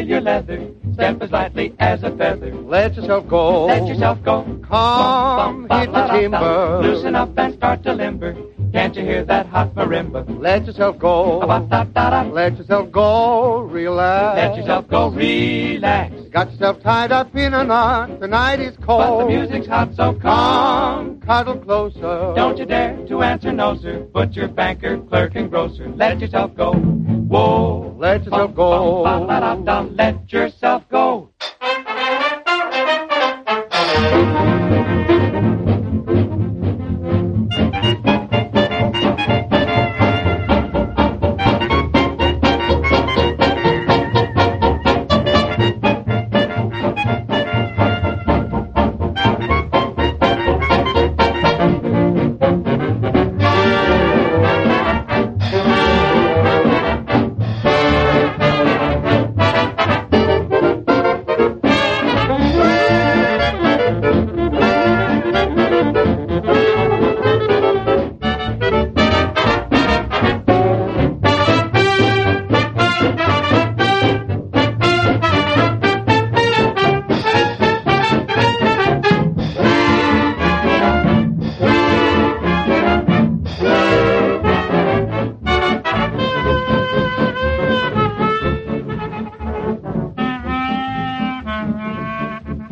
your leather. Step as lightly as a feather. Let yourself go. Let yourself go. Come, hit the timber. Loosen up and start to limber. Can't you hear that hot marimba? Let yourself go. Let yourself go. Relax. Let yourself go. Relax. You got yourself tied up in a knot. The night is cold. But the music's hot, so come. Cuddle closer. Don't you dare to answer no, sir. Butcher, banker, clerk, and grocer. Let yourself go. Whoa. Let yourself go. Let yourself go.